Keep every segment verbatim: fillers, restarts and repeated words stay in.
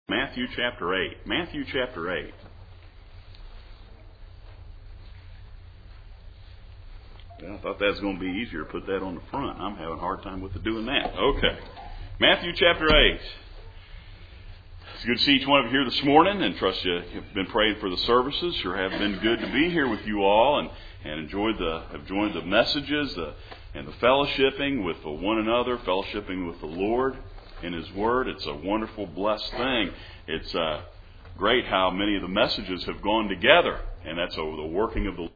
Matthew chapter eight. Matthew chapter eight. Well, I thought that was going to be easier to put that on the front. I'm having a hard time with doing that. Okay. Matthew chapter eight. It's good to see each one of you here this morning, and trust you have been praying for the services. Sure have been good to be here with you all, and, and enjoyed the have enjoyed the messages the, and the fellowshipping with one another, fellowshipping with the Lord in His Word. It's a wonderful, blessed thing. It's uh, great how many of the messages have gone together, and that's over the working of the Lord.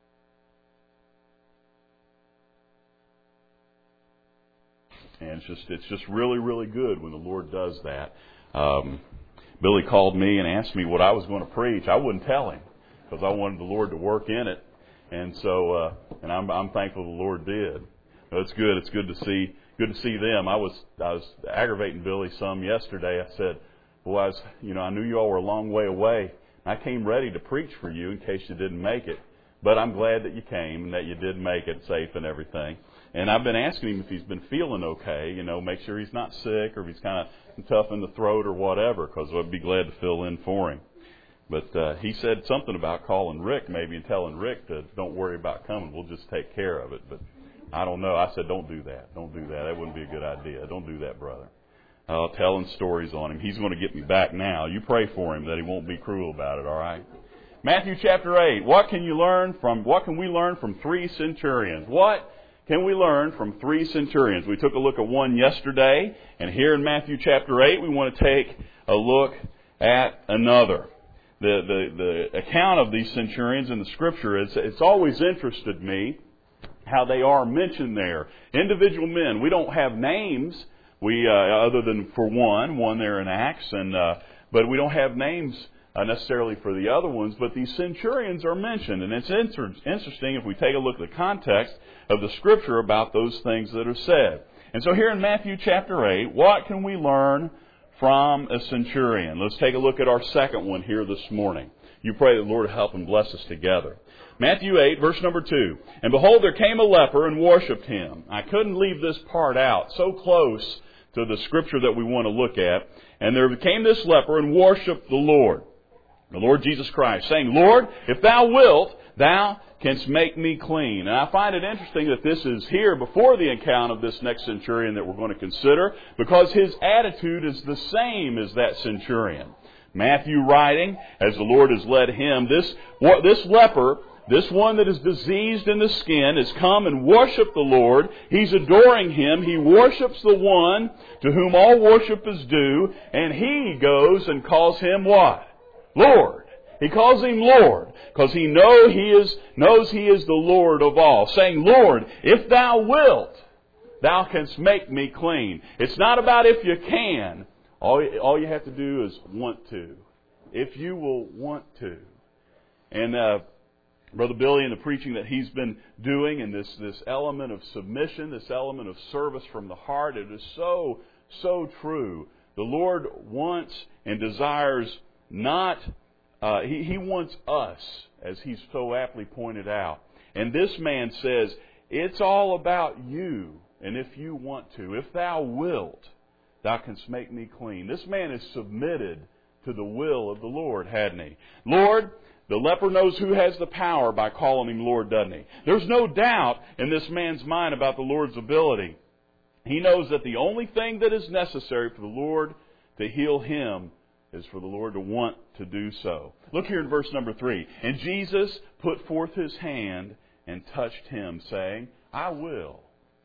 And it's just it's just really, really good when the Lord does that. Um, Billy called me and asked me what I was going to preach. I wouldn't tell him because I wanted the Lord to work in it, and so uh, and I'm, I'm thankful the Lord did. So it's good. It's good to see. Good to see them. I was I was aggravating Billy some yesterday. I said, "Boy, I was, you know, I knew you all were a long way away. I came ready to preach for you in case you didn't make it. But I'm glad that you came and that you did make it safe and everything." And I've been asking him if he's been feeling okay. You know, make sure he's not sick or if he's kind of tough in the throat or whatever, because I'd be glad to fill in for him. But uh, he said something about calling Rick maybe and telling Rick to don't worry about coming. We'll just take care of it. But I don't know. I said, don't do that. Don't do that. That wouldn't be a good idea. Don't do that, brother. Uh, telling stories on him. He's going to get me back now. You pray for him that he won't be cruel about it, all right? Matthew chapter eight. What can you learn from, what can we learn from three centurions? What can we learn from three centurions? We took a look at one yesterday, and here in Matthew chapter eight, we want to take a look at another. The, the, the account of these centurions in the Scripture, it's, it's always interested me how they are mentioned there. Individual men. We don't have names. We uh, other than for one, one there in Acts, and uh, but we don't have names uh, necessarily for the other ones. But these centurions are mentioned, and it's inter- interesting if we take a look at the context of the Scripture about those things that are said. And so here in Matthew chapter eight, what can we learn from a centurion? Let's take a look at our second one here this morning. You pray that the Lord help and bless us together. Matthew eight, verse number two. And behold, there came a leper and worshipped him. I couldn't leave this part out. So close to the Scripture that we want to look at. And there came this leper and worshipped the Lord, the Lord Jesus Christ, saying, Lord, if thou wilt, thou canst make me clean. And I find it interesting that this is here before the account of this next centurion that we're going to consider, because his attitude is the same as that centurion. Matthew writing, as the Lord has led him, this, this leper, this one that is diseased in the skin, has come and worshiped the Lord. He's adoring Him. He worships the one to whom all worship is due. And he goes and calls Him what? Lord. He calls Him Lord because he know he is, knows He is the Lord of all. Saying, Lord, if thou wilt, thou canst make me clean. It's not about if you can. All, all you have to do is want to. If you will want to. And uh, Brother Billy, in the preaching that he's been doing, and this, this element of submission, this element of service from the heart, it is so, so true. The Lord wants and desires not, uh, he, he wants us, as He's so aptly pointed out. And this man says, it's all about you, and if you want to, if thou wilt, thou canst make me clean. This man is submitted to the will of the Lord, hadn't he? Lord, the leper knows who has the power by calling him Lord, doesn't he? There's no doubt in this man's mind about the Lord's ability. He knows that the only thing that is necessary for the Lord to heal him is for the Lord to want to do so. Look here in verse number three. And Jesus put forth His hand and touched him, saying, I will,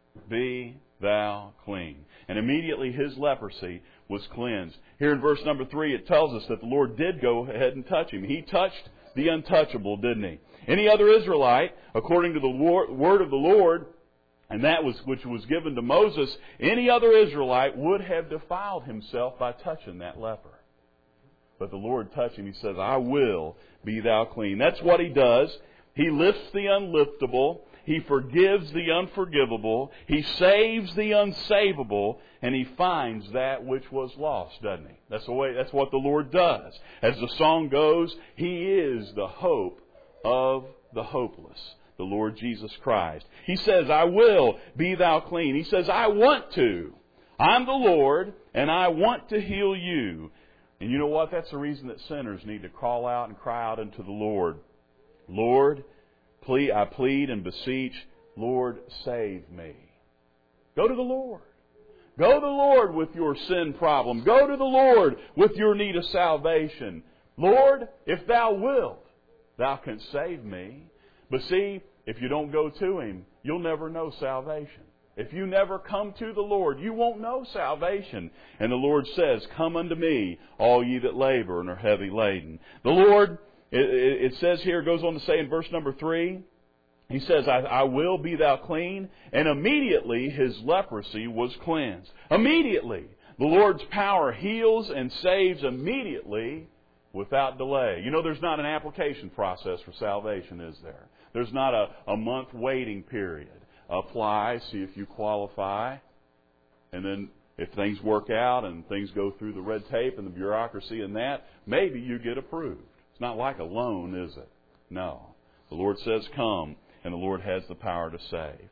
be thou clean. And immediately his leprosy was cleansed. Here in verse number three, it tells us that the Lord did go ahead and touch him. He touched the untouchable, didn't He? Any other Israelite, according to the word of the Lord, and that was which was given to Moses, any other Israelite would have defiled himself by touching that leper. But the Lord touched him. He says, I will, be thou clean. That's what He does. He lifts the unliftable. He forgives the unforgivable. He saves the unsavable. And He finds that which was lost, doesn't He? That's the way, that's what the Lord does. As the song goes, He is the hope of the hopeless, the Lord Jesus Christ. He says, I will, be thou clean. He says, I want to. I'm the Lord, and I want to heal you. And you know what? That's the reason that sinners need to call out and cry out unto the Lord. Lord, plead, I plead and beseech, Lord, save me. Go to the Lord. Go to the Lord with your sin problem. Go to the Lord with your need of salvation. Lord, if thou wilt, thou canst save me. But see, if you don't go to Him, you'll never know salvation. If you never come to the Lord, you won't know salvation. And the Lord says, come unto me, all ye that labor and are heavy laden. The Lord, it, it says here, goes on to say in verse number three, He says, I, I will be thou clean. And immediately his leprosy was cleansed. Immediately. The Lord's power heals and saves immediately without delay. You know, there's not an application process for salvation, is there? There's not a, a month waiting period. Apply, see if you qualify. And then if things work out and things go through the red tape and the bureaucracy and that, maybe you get approved. It's not like a loan, is it? No. The Lord says, come. And the Lord has the power to save.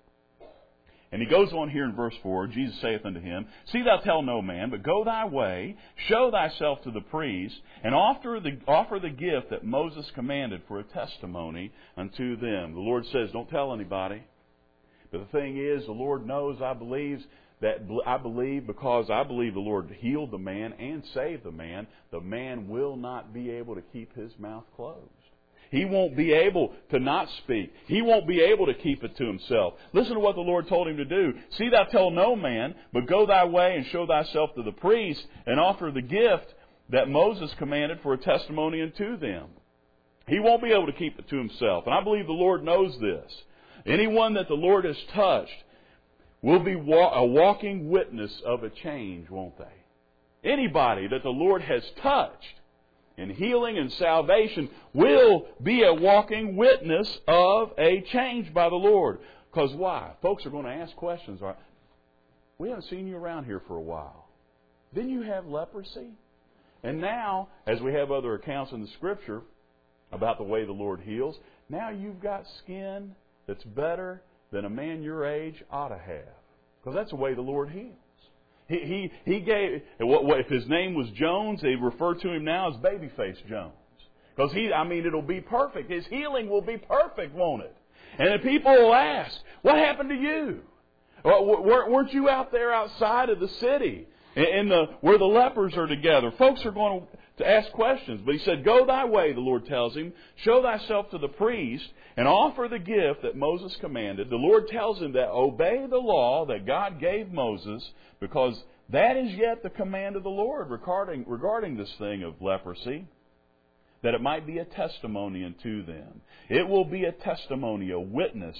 And He goes on here in verse four, Jesus saith unto him, See thou tell no man, but go thy way, show thyself to the priest, and offer the, offer the gift that Moses commanded for a testimony unto them. The Lord says, don't tell anybody. But the thing is, the Lord knows, I believe, that I believe because I believe the Lord healed the man and saved the man, the man will not be able to keep his mouth closed. He won't be able to not speak. He won't be able to keep it to himself. Listen to what the Lord told him to do. See thou tell no man, but go thy way and show thyself to the priest, and offer the gift that Moses commanded for a testimony unto them. He won't be able to keep it to himself. And I believe the Lord knows this. Anyone that the Lord has touched will be a walking witness of a change, won't they? Anybody that the Lord has touched in healing and salvation will be a walking witness of a change by the Lord. Because why? Folks are going to ask questions. Right? We haven't seen you around here for a while. Didn't you have leprosy? And now, as we have other accounts in the Scripture about the way the Lord heals, now you've got skin that's better than a man your age ought to have. Because that's the way the Lord heals. He, he, he gave, if his name was Jones, they refer to him now as Babyface Jones. Because he, I mean, it'll be perfect. His healing will be perfect, won't it? And the people will ask, what happened to you? Weren't you out there outside of the city in the, where the lepers are together? Folks are going to ask questions. But he said, go thy way, the Lord tells him. Show thyself to the priest and offer the gift that Moses commanded. The Lord tells him that obey the law that God gave Moses, because that is yet the command of the Lord regarding, regarding this thing of leprosy, that it might be a testimony unto them. It will be a testimony, a witness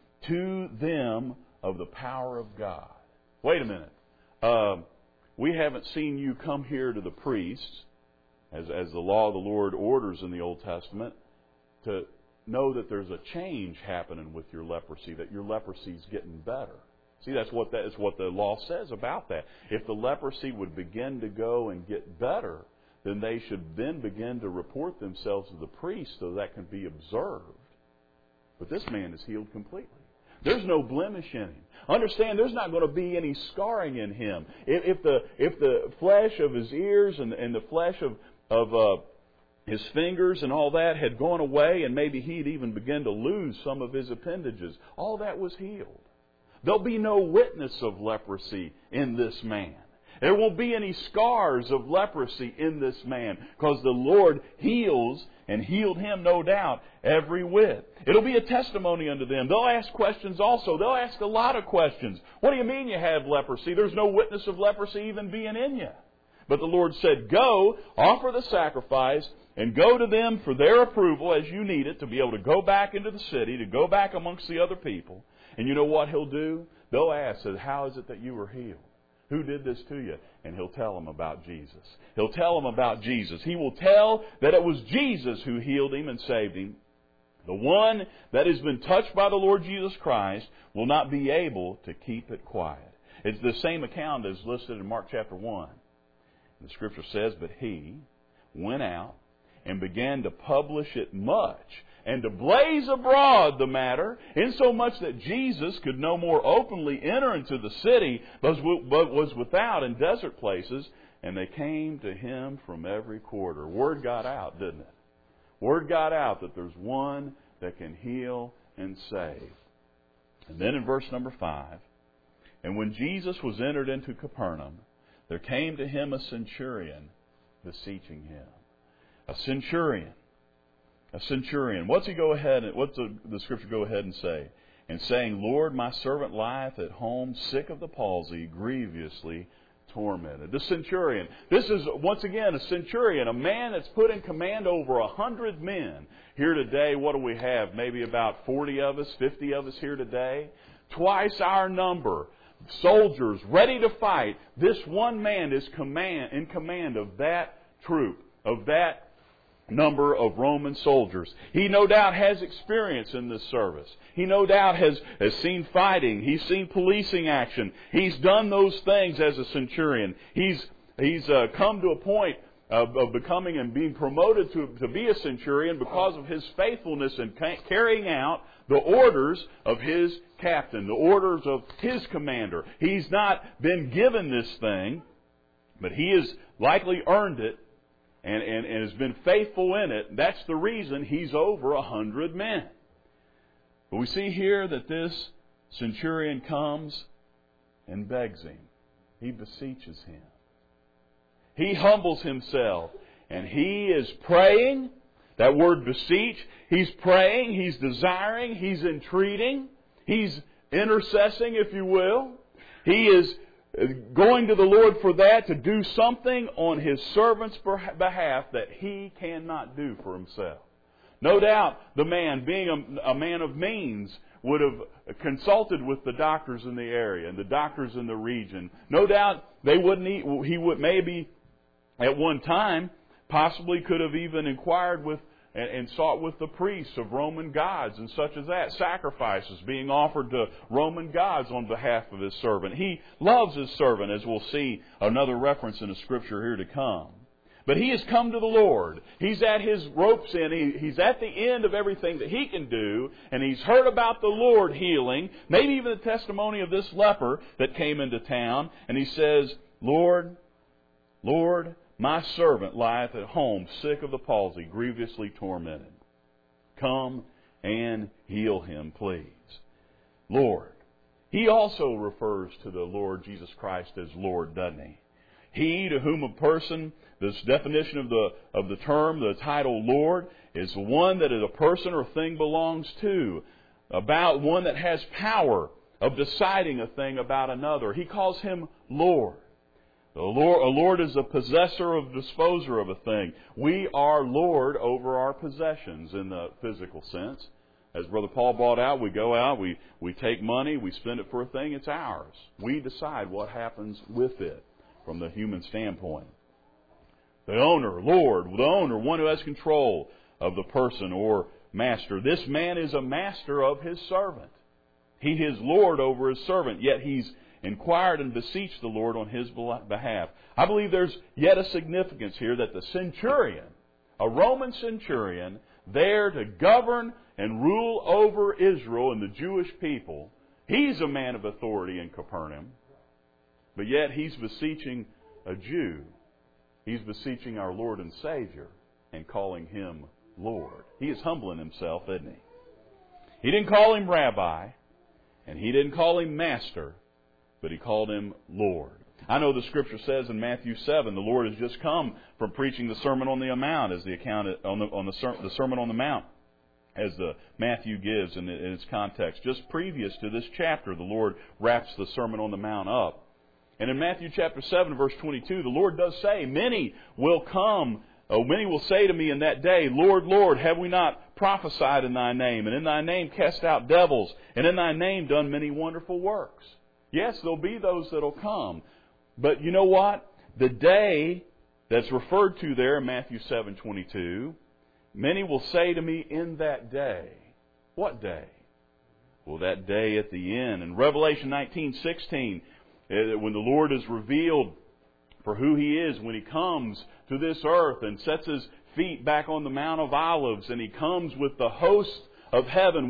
to them of the power of God. Wait a minute. Uh, we haven't seen you come here to the priests, as, as the law of the Lord orders in the Old Testament, to know that there's a change happening with your leprosy, that your leprosy's getting better. See, that's what that is what the law says about that. If the leprosy would begin to go and get better, then they should then begin to report themselves to the priest so that can be observed. But this man is healed completely. There's no blemish in him. Understand, there's not going to be any scarring in him. If, if the if the flesh of his ears and, and the flesh of of uh, his fingers and all that had gone away, and maybe he'd even begun to lose some of his appendages, all that was healed. There'll be no witness of leprosy in this man. There won't be any scars of leprosy in this man, because the Lord heals, and healed him, no doubt, every whit. It'll be a testimony unto them. They'll ask questions also. They'll ask a lot of questions. What do you mean you have leprosy? There's no witness of leprosy even being in you. But the Lord said, go, offer the sacrifice, and go to them for their approval as you need it, to be able to go back into the city, to go back amongst the other people. And you know what He'll do? They'll ask, how is it that you were healed? Who did this to you? And He'll tell them about Jesus. He'll tell them about Jesus. He will tell that it was Jesus who healed him and saved him. The one that has been touched by the Lord Jesus Christ will not be able to keep it quiet. It's the same account as listed in Mark chapter one. The Scripture says, but he went out and began to publish it much, and to blaze abroad the matter, insomuch that Jesus could no more openly enter into the city, but was without in desert places, and they came to him from every quarter. Word got out, didn't it? Word got out that there's one that can heal and save. And then in verse number five, and when Jesus was entered into Capernaum, there came to him a centurion beseeching him. A centurion. A centurion. What's he go ahead and what's the, the scripture go ahead and say? And saying, Lord, my servant lieth at home, sick of the palsy, grievously tormented. The centurion. This is, once again, a centurion, a man that's put in command over a hundred men. Here today, what do we have? Maybe about forty of us, fifty of us here today. Twice our number. Soldiers ready to fight. This one man is command in command of that troop, of that number of Roman soldiers. He no doubt has experience in this service. He no doubt has, has seen fighting. He's seen policing action. He's done those things as a centurion. He's he's uh, come to a point of, of becoming and being promoted to, to be a centurion because of his faithfulness in ca- carrying out the orders of his captain, the orders of his commander. He's not been given this thing, but he has likely earned it and, and, and has been faithful in it. That's the reason he's over a hundred men. But we see here that this centurion comes and begs him. He beseeches him. He humbles himself, and he is praying. That word beseech, he's praying, he's desiring, he's entreating, he's intercessing, if you will. He is going to the Lord for that, to do something on his servant's behalf that he cannot do for himself. No doubt the man, being a, a man of means, would have consulted with the doctors in the area and the doctors in the region. No doubt they wouldn't eat, he would maybe at one time possibly could have even inquired with and, and sought with the priests of Roman gods and such as that. Sacrifices being offered to Roman gods on behalf of his servant. He loves his servant, as we'll see another reference in the scripture here to come. But he has come to the Lord. He's at his ropes end. He, he's at the end of everything that he can do. And he's heard about the Lord healing. Maybe even the testimony of this leper that came into town. And he says, Lord, Lord, my servant lieth at home, sick of the palsy, grievously tormented. Come and heal him, please. Lord. He also refers to the Lord Jesus Christ as Lord, doesn't he? He to whom a person, this definition of the of the term, the title Lord, is one that a person or thing belongs to, about one that has power of deciding a thing about another. He calls him Lord. The Lord, a Lord is a possessor of disposer of a thing. We are Lord over our possessions in the physical sense. As Brother Paul brought out, we go out, we, we take money, we spend it for a thing, it's ours. We decide what happens with it from the human standpoint. The owner, Lord, the owner, one who has control of the person or master. This man is a master of his servant. He is Lord over his servant, yet he's inquired and beseeched the Lord on his behalf. I believe there's yet a significance here that the centurion, a Roman centurion, there to govern and rule over Israel and the Jewish people, he's a man of authority in Capernaum, but yet he's beseeching a Jew. He's beseeching our Lord and Savior and calling him Lord. He is humbling himself, isn't he? He didn't call him rabbi, and he didn't call him master, but he called him Lord. I know the scripture says in Matthew seven, the Lord has just come from preaching the Sermon on the Mount, as the account on the on the, ser- the Sermon on the Mount, as the Matthew gives in, in its context. Just previous to this chapter, the Lord wraps the Sermon on the Mount up. And in Matthew chapter seven, verse twenty-two, the Lord does say, "Many will come, oh, many will say to me in that day, Lord, Lord, have we not prophesied in Thy name, and in Thy name cast out devils, and in Thy name done many wonderful works?" Yes, there'll be those that'll come. But you know what? The day that's referred to there in Matthew seven twenty-two, many will say to me in that day. What day? Well, that day at the end. In Revelation nineteen sixteen, when the Lord is revealed for who He is, when He comes to this earth and sets His feet back on the Mount of Olives, and He comes with the host of heaven, with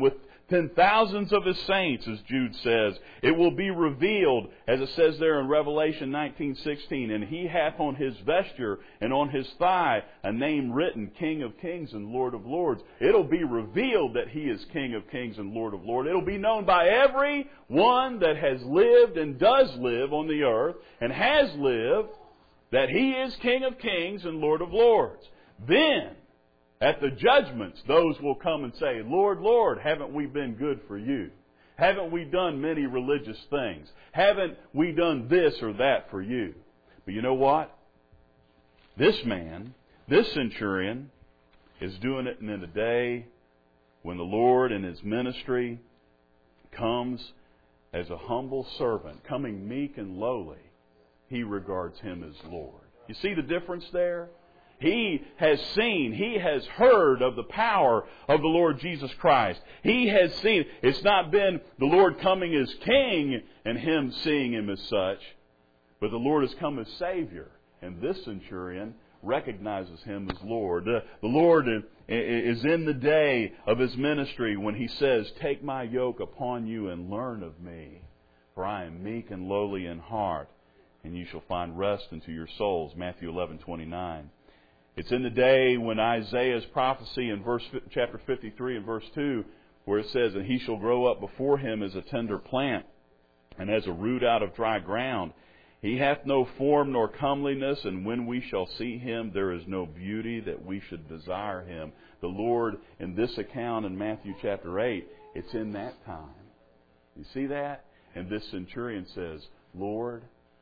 ten thousands of His saints, as Jude says. It will be revealed, as it says there in Revelation nineteen sixteen, and He hath on His vesture and on His thigh a name written, King of Kings and Lord of Lords. It'll be revealed that He is King of Kings and Lord of Lords. It'll be known by every one that has lived and does live on the earth and has lived that He is King of Kings and Lord of Lords. Then, at the judgments, those will come and say, Lord, Lord, haven't we been good for you? Haven't we done many religious things? Haven't we done this or that for you? But you know what? This man, this centurion, is doing it in a day when the Lord in His ministry comes as a humble servant, coming meek and lowly. He regards Him as Lord. You see the difference there? He has seen, he has heard of the power of the Lord Jesus Christ. He has seen, it's not been the Lord coming as King and him seeing Him as such, but the Lord has come as Savior. And this centurion recognizes Him as Lord. The, the Lord is in the day of His ministry when He says, take my yoke upon you and learn of me, for I am meek and lowly in heart, and you shall find rest unto your souls. Matthew eleven twenty-nine. It's in the day when Isaiah's prophecy in verse chapter fifty-three and verse two, where it says, and he shall grow up before him as a tender plant, and as a root out of dry ground. He hath no form nor comeliness, and when we shall see Him, there is no beauty that we should desire Him. The Lord, in this account in Matthew chapter eight, it's in that time. You see that? And this centurion says, Lord,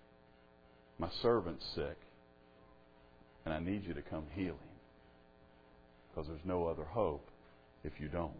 my servant's sick, and I need you to come heal him, because there's no other hope if you don't.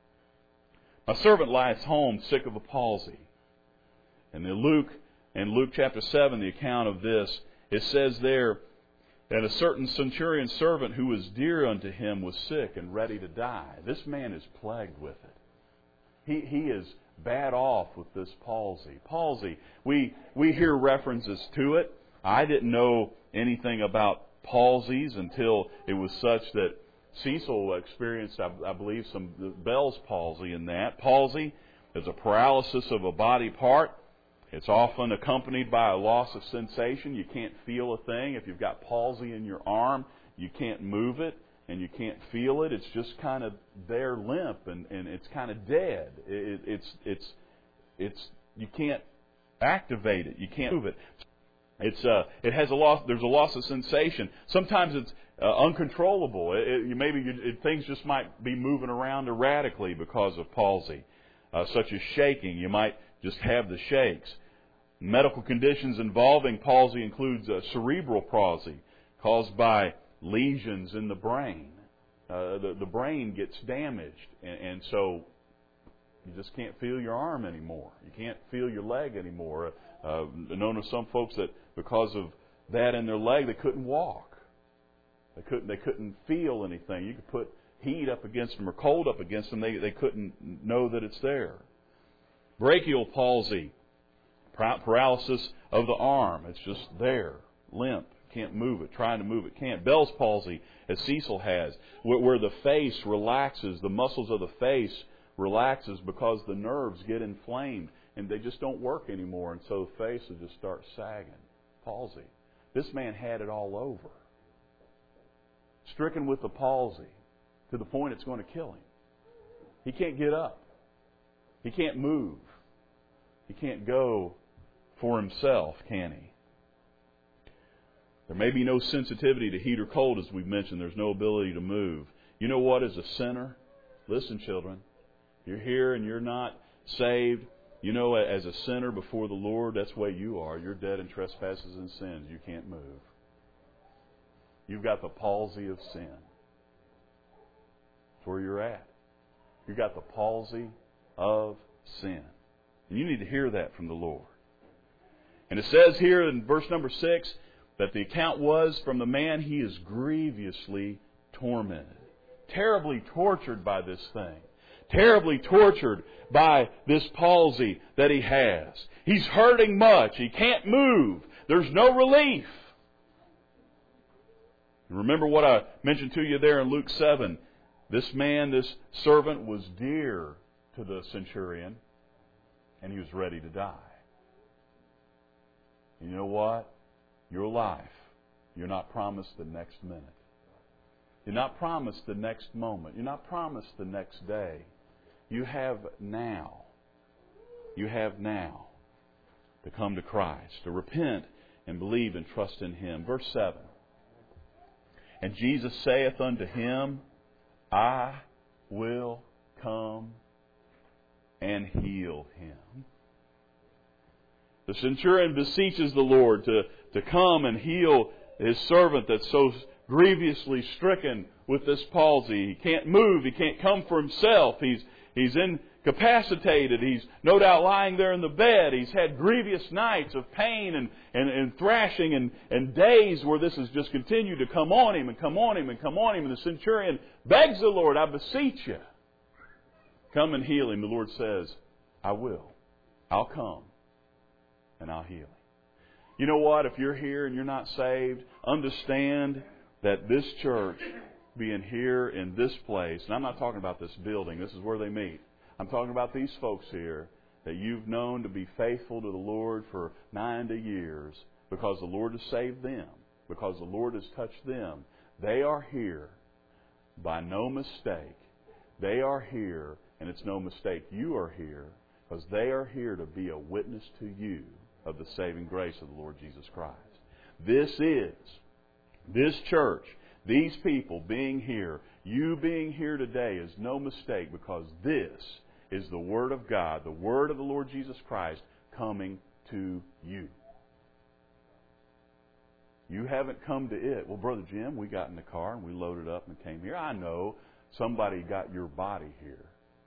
My servant lies home sick of a palsy. And in Luke, in Luke chapter seven, the account of this, it says there that a certain centurion servant who was dear unto him was sick and ready to die. This man is plagued with it. He, he is bad off with this palsy. Palsy, we, we hear references to it. I didn't know anything about palsies until it was such that Cecil experienced, I, I believe, some Bell's palsy in that. Palsy is a paralysis of a body part. It's often accompanied by a loss of sensation. You can't feel a thing. If you've got palsy in your arm, you can't move it and you can't feel it. It's just kind of there limp and, and it's kind of dead. It, it's, it's, it's, you can't activate it. You can't move it. It's uh, it has a loss. There's a loss of sensation. Sometimes it's uh, uncontrollable. It, it, maybe you, it, things just might be moving around erratically because of palsy, uh, such as shaking. You might just have the shakes. Medical conditions involving palsy includes uh, cerebral palsy, caused by lesions in the brain. Uh, the, the brain gets damaged, and, and so you just can't feel your arm anymore. You can't feel your leg anymore. Uh, known to some folks that because of that in their leg, they couldn't walk. They couldn't. They couldn't feel anything. You could put heat up against them or cold up against them. They they couldn't know that it's there. Brachial palsy, paralysis of the arm. It's just there, limp. Can't move it. Trying to move it, can't. Bell's palsy, as Cecil has, where, where the face relaxes, the muscles of the face relaxes because the nerves get inflamed and they just don't work anymore, and so the face will just start sagging. Palsy. This man had it all over. Stricken with the palsy to the point it's going to kill him. He can't get up. He can't move. He can't go for himself, can he? There may be no sensitivity to heat or cold, as we've mentioned. There's no ability to move. You know what? As a sinner, listen, children, you're here and you're not saved. You know, as a sinner before the Lord, that's the way you are. You're dead in trespasses and sins. You can't move. You've got the palsy of sin. That's where you're at. You've got the palsy of sin. And you need to hear that from the Lord. And it says here in verse number six that the account was from the man, he is grievously tormented. Terribly tortured by this thing. Terribly tortured by this palsy that he has. He's hurting much. He can't move. There's no relief. Remember what I mentioned to you there in Luke seven. This man, this servant, was dear to the centurion, and he was ready to die. And you know what? Your life, you're not promised the next minute. You're not promised the next moment. You're not promised the next day. You have now. You have now to come to Christ, to repent and believe and trust in Him. Verse seven. And Jesus saith unto him, I will come and heal him. The centurion beseeches the Lord to, to come and heal his servant that's so grievously stricken with this palsy. He can't move. He can't come for himself. He's he's incapacitated. He's no doubt lying there in the bed. He's had grievous nights of pain and, and, and thrashing and, and days where this has just continued to come on him and come on him and come on him. And the centurion begs the Lord, I beseech you, come and heal him. The Lord says, I will. I'll come and I'll heal him. You know what? If you're here and you're not saved, understand that this church, being here in this place, and I'm not talking about this building, this is where they meet. I'm talking about these folks here that you've known to be faithful to the Lord for ninety years because the Lord has saved them, because the Lord has touched them. They are here by no mistake. They are here, and it's no mistake you are here, because they are here to be a witness to you of the saving grace of the Lord Jesus Christ. This is, this church, these people being here, you being here today is no mistake, because this is the Word of God, the Word of the Lord Jesus Christ coming to you. You haven't come to it. Well, Brother Jim, we got in the car and we loaded up and came here. I know somebody got your body here.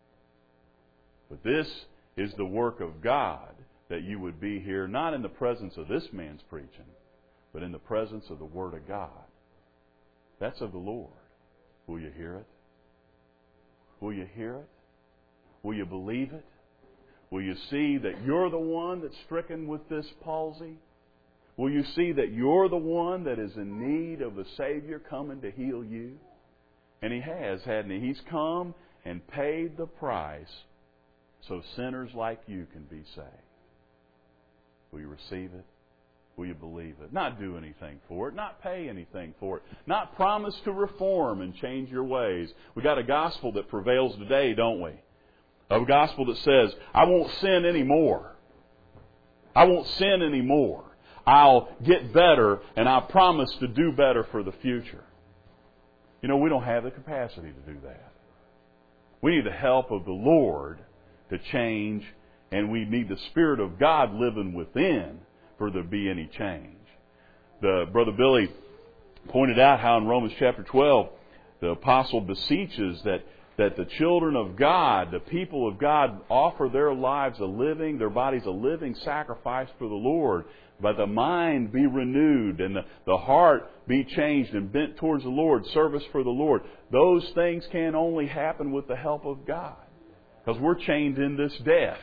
But this is the work of God, that you would be here, not in the presence of this man's preaching, but in the presence of the Word of God. That's of the Lord. Will you hear it? Will you hear it? Will you believe it? Will you see that you're the one that's stricken with this palsy? Will you see that you're the one that is in need of a Savior coming to heal you? And He has, hadn't He? He's come and paid the price so sinners like you can be saved. Will you receive it? Will you believe it? Not do anything for it. Not pay anything for it. Not promise to reform and change your ways. We got a gospel that prevails today, don't we? A gospel that says, I won't sin anymore. I won't sin anymore. I'll get better, and I promise to do better for the future. You know, we don't have the capacity to do that. We need the help of the Lord to change, and we need the Spirit of God living within for there to be any change. The Brother Billy pointed out how in Romans chapter twelve, the apostle beseeches that, that the children of God, the people of God, offer their lives a living, their bodies a living sacrifice for the Lord. But the mind be renewed and the, the heart be changed and bent towards the Lord, service for the Lord. Those things can only happen with the help of God. Because we're chained in this death.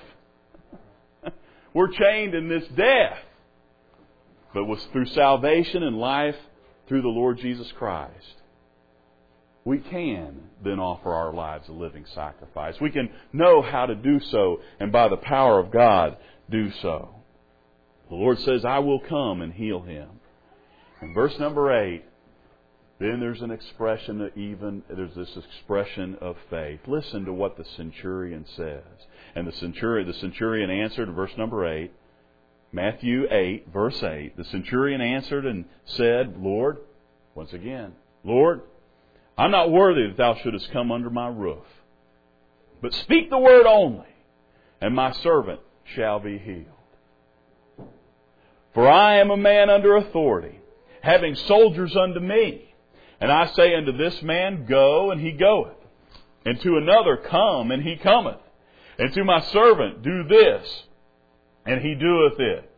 We're chained in this death. But with, through salvation and life through the Lord Jesus Christ, we can then offer our lives a living sacrifice. We can know how to do so, and by the power of God, do so. The Lord says, I will come and heal him. In verse number eight, then there's an expression of even, there's this expression of faith. Listen to what the centurion says. And the centurion, the centurion answered in verse number eight, Matthew eight, verse eight, the centurion answered and said, Lord, once again, Lord, I'm not worthy that thou shouldest come under my roof. But speak the word only, and my servant shall be healed. For I am a man under authority, having soldiers unto me. And I say unto this man, Go, and he goeth. And to another, Come, and he cometh. And to my servant, Do this, and he doeth it.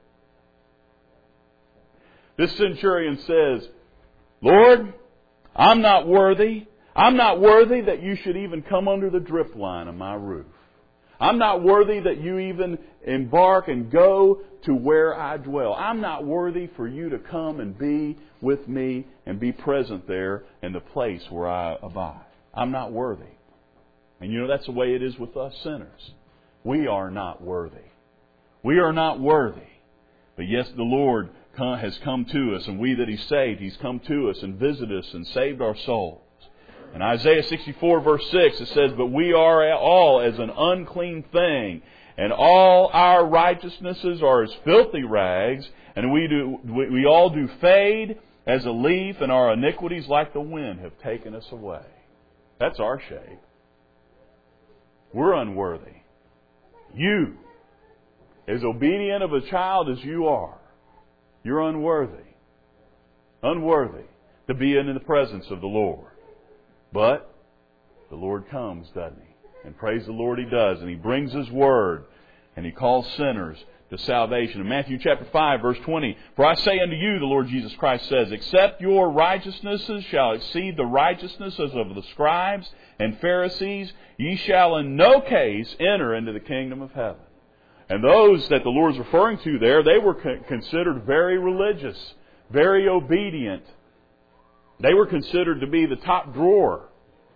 This centurion says, Lord, I'm not worthy. I'm not worthy that you should even come under the drip line of my roof. I'm not worthy that you even embark and go to where I dwell. I'm not worthy for you to come and be with me and be present there in the place where I abide. I'm not worthy. And you know, that's the way it is with us sinners. We are not worthy. We are not worthy. But yes, the Lord has come to us, and we that He saved, He's come to us and visited us and saved our souls. In Isaiah sixty-four verse six it says, "But we are all as an unclean thing, and all our righteousnesses are as filthy rags, and we do we, we all do fade as a leaf, and our iniquities like the wind have taken us away." That's our shape. We're unworthy. You, as obedient of a child as you are, you're unworthy. Unworthy to be in the presence of the Lord. But the Lord comes, doesn't He? And praise the Lord, He does. And He brings His Word. And He calls sinners to salvation. In Matthew chapter five, verse twenty, "For I say unto you," the Lord Jesus Christ says, "except your righteousnesses shall exceed the righteousnesses of the scribes and Pharisees, ye shall in no case enter into the kingdom of heaven." And those that the Lord's referring to there, they were considered very religious, very obedient. They were considered to be the top drawer.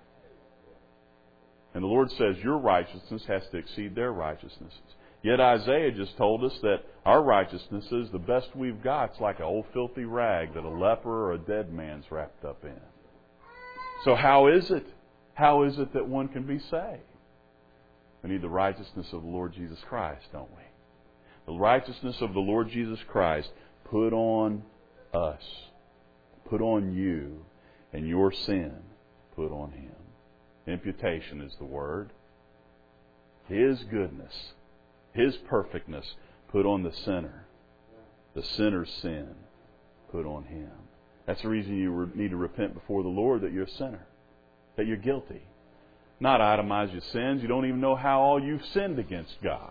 And the Lord says your righteousness has to exceed their righteousnesses. Yet Isaiah just told us that our righteousness is the best we've got. It's like an old filthy rag that a leper or a dead man's wrapped up in. So how is it? How is it that one can be saved? We need the righteousness of the Lord Jesus Christ, don't we? The righteousness of the Lord Jesus Christ put on us, put on you, and your sin put on Him. Imputation is the word. His goodness, His perfectness put on the sinner. The sinner's sin put on Him. That's the reason you need to repent before the Lord, that you're a sinner, that you're guilty. Not itemize your sins. You don't even know how all you've sinned against God.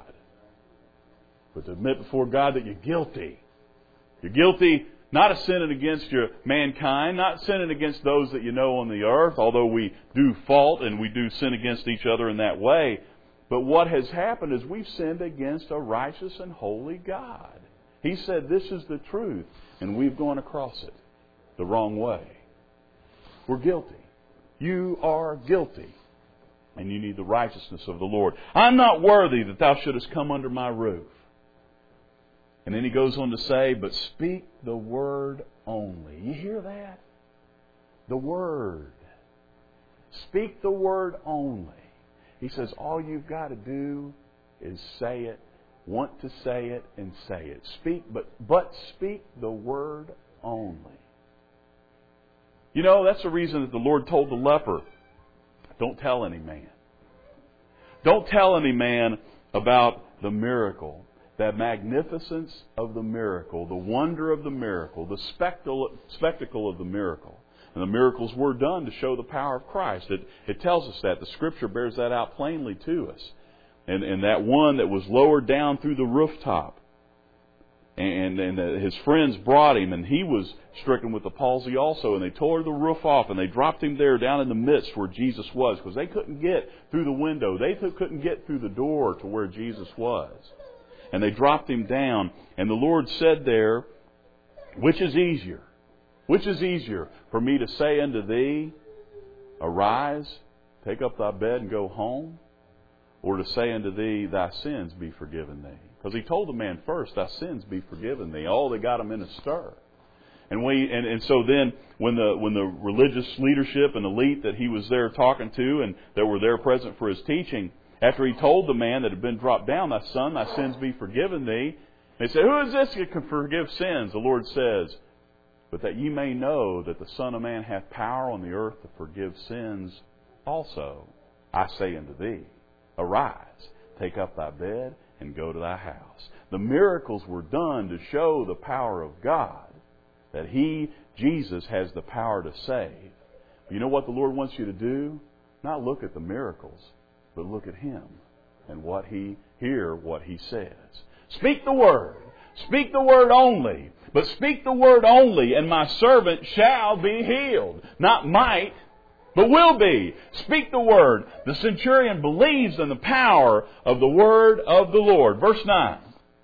But to admit before God that you're guilty. You're guilty not of sinning against your mankind, not sinning against those that you know on the earth, although we do fault and we do sin against each other in that way. But what has happened is we've sinned against a righteous and holy God. He said this is the truth, and we've gone across it the wrong way. We're guilty. You are guilty. And you need the righteousness of the Lord. "I'm not worthy that thou shouldest come under my roof." And then he goes on to say, "But speak the word only." You hear that? The word. Speak the word only. He says all you've got to do is say it, want to say it, and say it. Speak, but but speak the word only. You know, that's the reason that the Lord told the leper, don't tell any man. Don't tell any man about the miracle, that magnificence of the miracle, the wonder of the miracle, the spectacle, spectacle of the miracle. And the miracles were done to show the power of Christ. It, it tells us that. The Scripture bears that out plainly to us. And, and that one that was lowered down through the rooftop, and, and his friends brought him, and he was stricken with the palsy also, and they tore the roof off, and they dropped him there down in the midst where Jesus was, because they couldn't get through the window. They couldn't get through the door to where Jesus was. And they dropped him down, and the Lord said there, which is easier? Which is easier, for me to say unto thee, arise, take up thy bed and go home, or to say unto thee, thy sins be forgiven thee? Because he told the man first, thy sins be forgiven thee. Oh, they got him in a stir. And we and, and so then when the when the religious leadership and elite that he was there talking to and that were there present for his teaching, after he told the man that had been dropped down, thy son, thy sins be forgiven thee, they said, who is this that can forgive sins? The Lord says, but that ye may know that the Son of Man hath power on the earth to forgive sins also, I say unto thee, arise, take up thy bed, and go to thy house. The miracles were done to show the power of God, that He, Jesus, has the power to save. You know what the Lord wants you to do? Not look at the miracles, but look at Him and what He, hear what He says. Speak the word. Speak the word only. But speak the word only, and my servant shall be healed. Not might, but will be. Speak the word. The centurion believes in the power of the word of the Lord. Verse nine.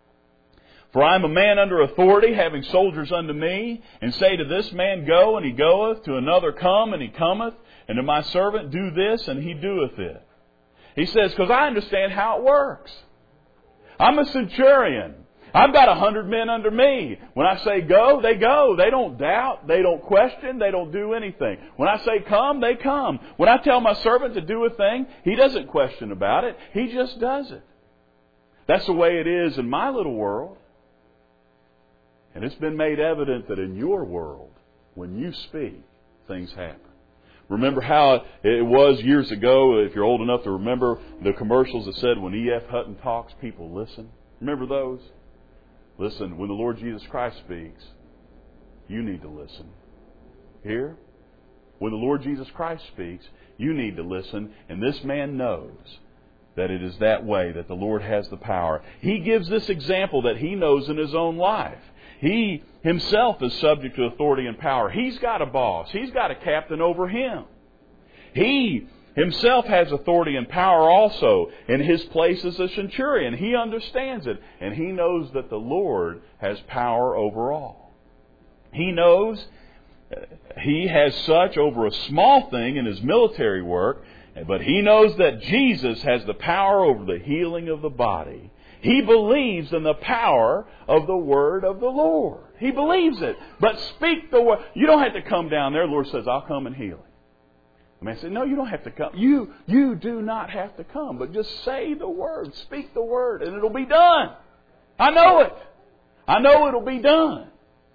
For I am a man under authority, having soldiers unto me, and say to this man, go, and he goeth, to another, come, and he cometh, and to my servant, do this, and he doeth it. He says, because I understand how it works. I'm a centurion. I've got a hundred men under me. When I say go, they go. They don't doubt. They don't question. They don't do anything. When I say come, they come. When I tell my servant to do a thing, he doesn't question about it. He just does it. That's the way it is in my little world. And it's been made evident that in your world, when you speak, things happen. Remember how it was years ago, if you're old enough to remember the commercials that said, when E F Hutton talks, people listen. Remember those? Listen, when the Lord Jesus Christ speaks, you need to listen. Here, when the Lord Jesus Christ speaks, you need to listen. And this man knows that it is that way, that the Lord has the power. He gives this example that he knows in his own life. He himself is subject to authority and power. He's got a boss. He's got a captain over him. He himself has authority and power also in his place as a centurion. He understands it, and he knows that the Lord has power over all. He knows he has such over a small thing in his military work, but he knows that Jesus has the power over the healing of the body. He believes in the power of the word of the Lord. He believes it. But speak the word. You don't have to come down there. The Lord says, I'll come and heal him. The man said, no, you don't have to come. You, you do not have to come. But just say the word. Speak the word and it'll be done. I know it. I know it'll be done.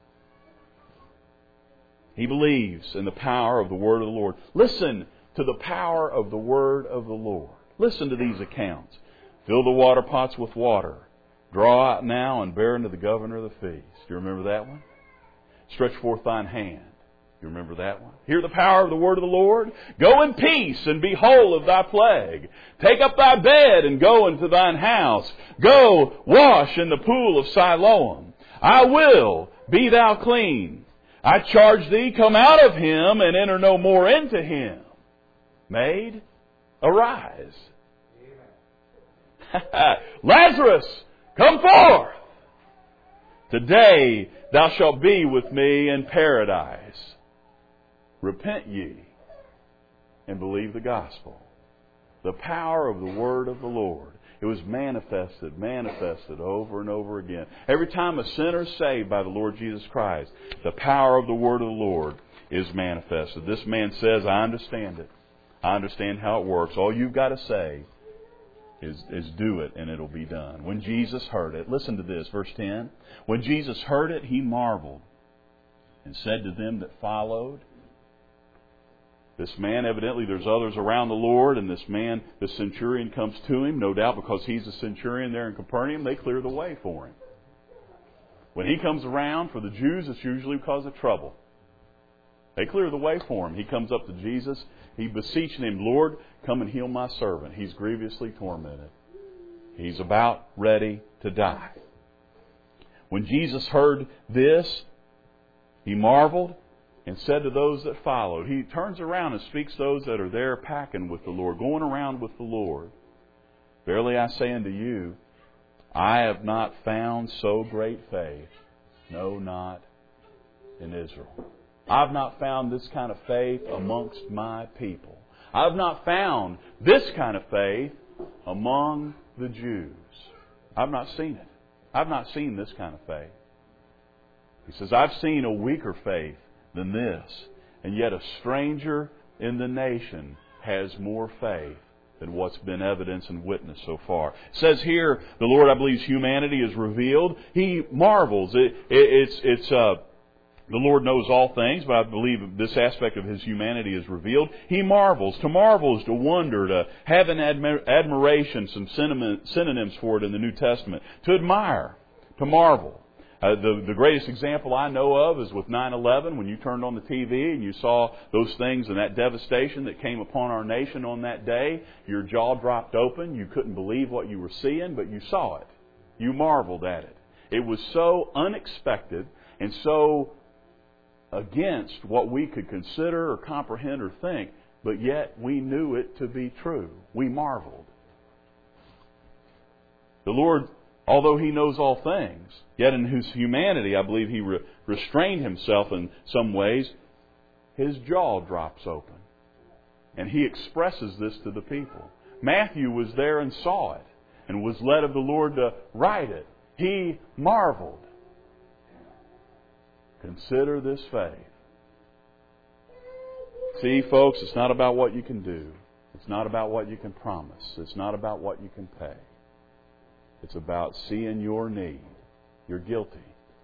He believes in the power of the word of the Lord. Listen to the power of the word of the Lord. Listen to these accounts. Fill the water pots with water. Draw out now and bear unto the governor of the feast. Do you remember that one? Stretch forth thine hand. You remember that one? Hear the power of the word of the Lord. Go in peace and be whole of thy plague. Take up thy bed and go into thine house. Go wash in the pool of Siloam. I will, be thou clean. I charge thee, come out of him and enter no more into him. Maid, arise. Lazarus, come forth. Today thou shalt be with me in paradise. Repent ye and believe the gospel. The power of the word of the Lord. It was manifested, manifested over and over again. Every time a sinner is saved by the Lord Jesus Christ, the power of the word of the Lord is manifested. This man says, I understand it. I understand how it works. All you've got to say Is, is do it and it'll be done. When Jesus heard it, listen to this, verse ten. When Jesus heard it, he marveled and said to them that followed. This man, evidently there's others around the Lord, and this man, the centurion, comes to him, no doubt because he's a centurion there in Capernaum. They clear the way for him. When he comes around, for the Jews, it's usually because of trouble. They clear the way for him. He comes up to Jesus. He beseeching him, Lord, come and heal my servant. He's grievously tormented. He's about ready to die. When Jesus heard this, he marveled and said to those that followed. He turns around and speaks to those that are there packing with the Lord, going around with the Lord. Verily I say unto you, I have not found so great faith, no, not in Israel. I've not found this kind of faith amongst my people. I've not found this kind of faith among the Jews. I've not seen it. I've not seen this kind of faith. He says, I've seen a weaker faith than this, and yet a stranger in the nation has more faith than what's been evidenced and witnessed so far. It says here, the Lord, I believe, humanity is revealed. He marvels. It, it, it's it's uh, the Lord knows all things, but I believe this aspect of His humanity is revealed. He marvels. To marvel is to wonder, to have an admir- admiration, some synonyms for it in the New Testament. To admire, to marvel. Uh, the, the greatest example I know of is with nine eleven, when you turned on the T V and you saw those things and that devastation that came upon our nation on that day. Your jaw dropped open. You couldn't believe what you were seeing, but you saw it. You marveled at it. It was so unexpected and so against what we could consider or comprehend or think, but yet we knew it to be true. We marveled. The Lord, although He knows all things, yet in His humanity, I believe He re- restrained Himself in some ways. His jaw drops open. And He expresses this to the people. Matthew was there and saw it and was led of the Lord to write it. He marveled. Consider this faith. See, folks, it's not about what you can do. It's not about what you can promise. It's not about what you can pay. It's about seeing your need. You're guilty.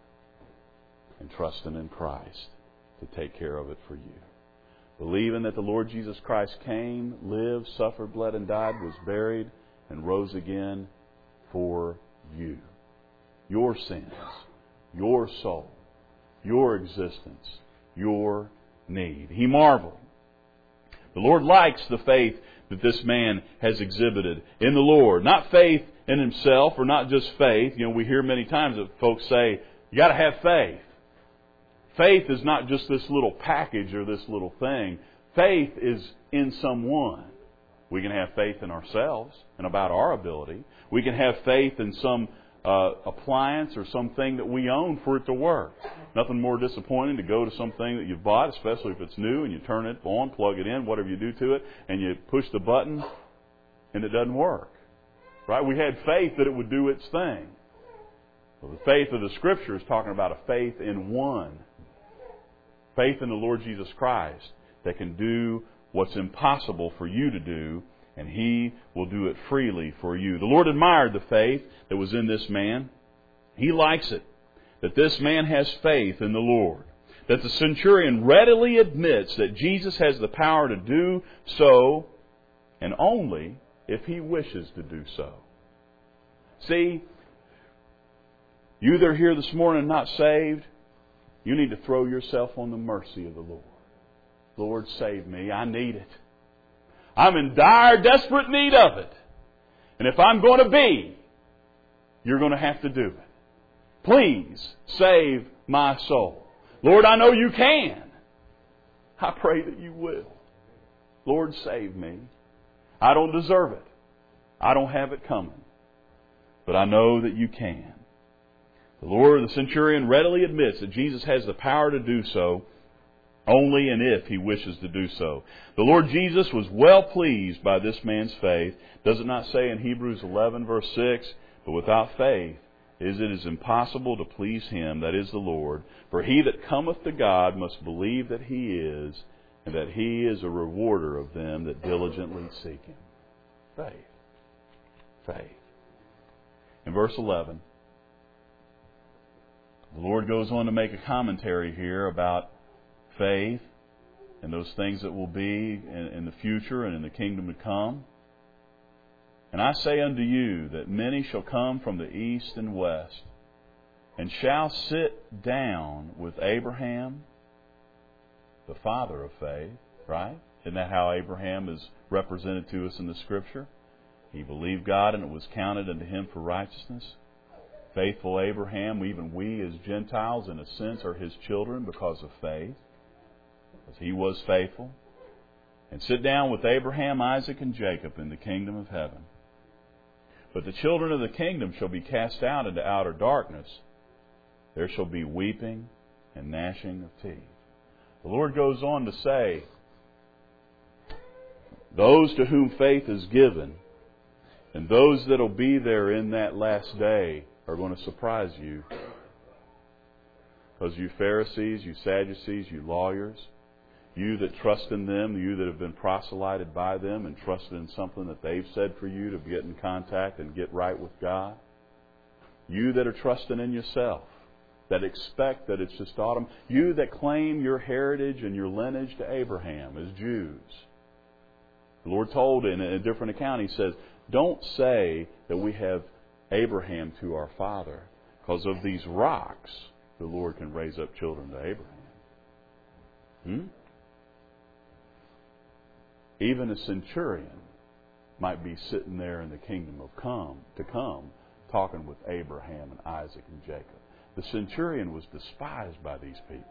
And trusting in Christ to take care of it for you. Believing that the Lord Jesus Christ came, lived, suffered, bled, and died, was buried, and rose again for you. Your sins, your soul, your existence, your need. He marveled. The Lord likes the faith that this man has exhibited in the Lord. Not faith in himself, or not just faith. You know, we hear many times that folks say, you got to have faith. Faith is not just this little package or this little thing. Faith is in someone. We can have faith in ourselves and about our ability. We can have faith in some uh, appliance or something that we own for it to work. Nothing more disappointing to go to something that you've bought, especially if it's new, and you turn it on, plug it in, whatever you do to it, and you push the button, and it doesn't work. Right? We had faith that it would do its thing. Well, the faith of the Scripture is talking about a faith in one. Faith in the Lord Jesus Christ that can do what's impossible for you to do, and He will do it freely for you. The Lord admired the faith that was in this man. He likes it, that this man has faith in the Lord. That the centurion readily admits that Jesus has the power to do so, and only if He wishes to do so. See, you that are here this morning not saved, you need to throw yourself on the mercy of the Lord. Lord, save me. I need it. I'm in dire, desperate need of it. And if I'm going to be, you're going to have to do it. Please save my soul. Lord, I know you can. I pray that you will. Lord, save me. I don't deserve it. I don't have it coming. But I know that you can. The Lord, the centurion, readily admits that Jesus has the power to do so, only and if He wishes to do so. The Lord Jesus was well pleased by this man's faith. Does it not say in Hebrews eleven, verse six, but without faith is it is impossible to please Him, that is the Lord. For he that cometh to God must believe that He is, and that He is a rewarder of them that diligently seek Him. Faith. Faith. In verse eleven, the Lord goes on to make a commentary here about faith and those things that will be in, in the future and in the kingdom to come. And I say unto you that many shall come from the east and west, and shall sit down with Abraham, the father of faith, right? Isn't that how Abraham is represented to us in the Scripture? He believed God, and it was counted unto him for righteousness. Faithful Abraham, even we as Gentiles, in a sense, are his children because of faith, because he was faithful. And sit down with Abraham, Isaac, and Jacob in the kingdom of heaven. But the children of the kingdom shall be cast out into outer darkness. There shall be weeping and gnashing of teeth. The Lord goes on to say, those to whom faith is given, and those that will be there in that last day, are going to surprise you. Because you Pharisees, you Sadducees, you lawyers, you that trust in them, you that have been proselyted by them and trusted in something that they've said for you to get in contact and get right with God, you that are trusting in yourself, that expect that it's just autumn, you that claim your heritage and your lineage to Abraham as Jews. The Lord told in a different account, He says, don't say that we have Abraham to our father, because of these rocks the Lord can raise up children to Abraham. Hmm? Even a centurion might be sitting there in the kingdom of come to come, talking with Abraham and Isaac and Jacob. The centurion was despised by these people.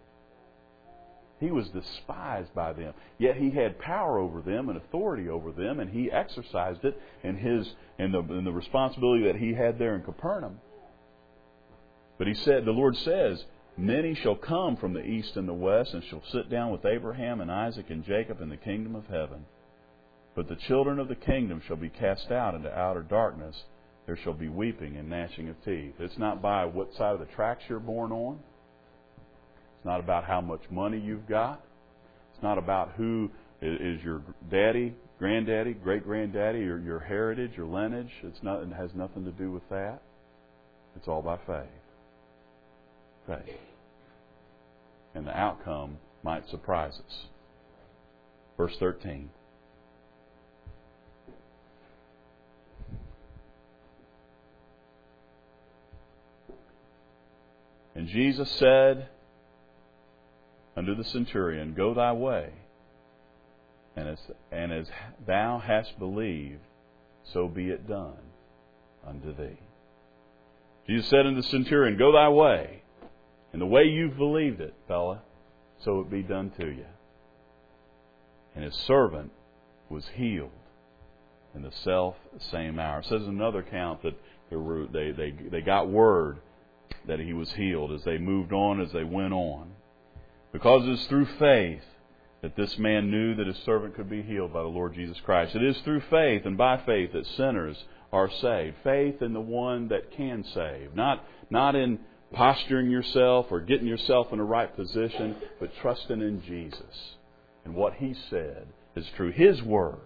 He was despised by them. Yet he had power over them and authority over them, and he exercised it in his in the in the responsibility that he had there in Capernaum. But he said, the Lord says, many shall come from the east and the west, and shall sit down with Abraham and Isaac and Jacob in the kingdom of heaven. But the children of the kingdom shall be cast out into outer darkness. There shall be weeping and gnashing of teeth. It's not by what side of the tracks you're born on. It's not about how much money you've got. It's not about who is your daddy, granddaddy, great-granddaddy, or your heritage, your lineage. It's not, it has nothing to do with that. It's all by faith. Faith. And the outcome might surprise us. Verse thirteen. And Jesus said unto the centurion, Go thy way, and as, and as thou hast believed, so be it done unto thee. Jesus said unto the centurion, Go thy way, and the way you've believed it, fella, so it be done to you. And his servant was healed in the self same hour. It says in another account that there were, they, they, they got word that he was healed as they moved on, as they went on. Because it is through faith that this man knew that his servant could be healed by the Lord Jesus Christ. It is through faith and by faith that sinners are saved. Faith in the one that can save. Not, not in posturing yourself or getting yourself in the right position, but trusting in Jesus. And what He said is true. His Word.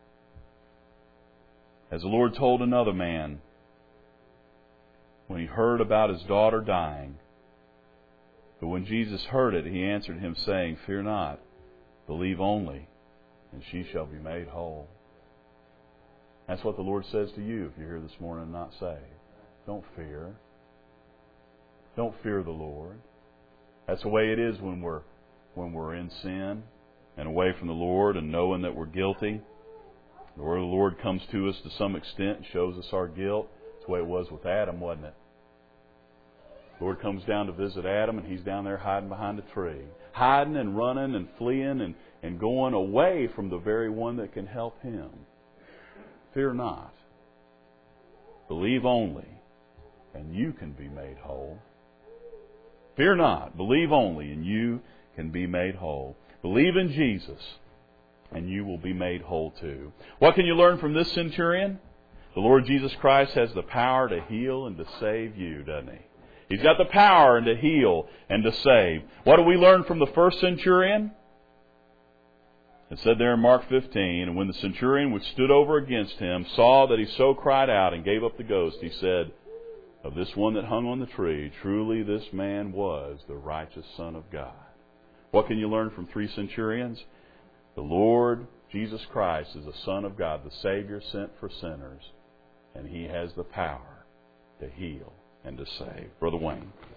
As the Lord told another man, when he heard about his daughter dying. But when Jesus heard it, He answered him, saying, Fear not, believe only, and she shall be made whole. That's what the Lord says to you if you're here this morning and not saved. Don't fear. Don't fear the Lord. That's the way it is when we're when we're in sin and away from the Lord and knowing that we're guilty. The word of the Lord comes to us to some extent and shows us our guilt. That's the way it was with Adam, wasn't it? The Lord comes down to visit Adam, and he's down there hiding behind a tree. Hiding and running and fleeing and, and going away from the very one that can help him. Fear not. Believe only, and you can be made whole. Fear not. Believe only, and you can be made whole. Believe in Jesus, and you will be made whole too. What can you learn from this centurion? The Lord Jesus Christ has the power to heal and to save you, doesn't He? He's got the power to heal and to save. What do we learn from the first centurion? It said there in Mark fifteen, And when the centurion which stood over against him saw that he so cried out and gave up the ghost, he said, Of this one that hung on the tree, truly this man was the righteous Son of God. What can you learn from three centurions? The Lord Jesus Christ is the Son of God, the Savior sent for sinners, and He has the power to heal and to save. Brother Wayne.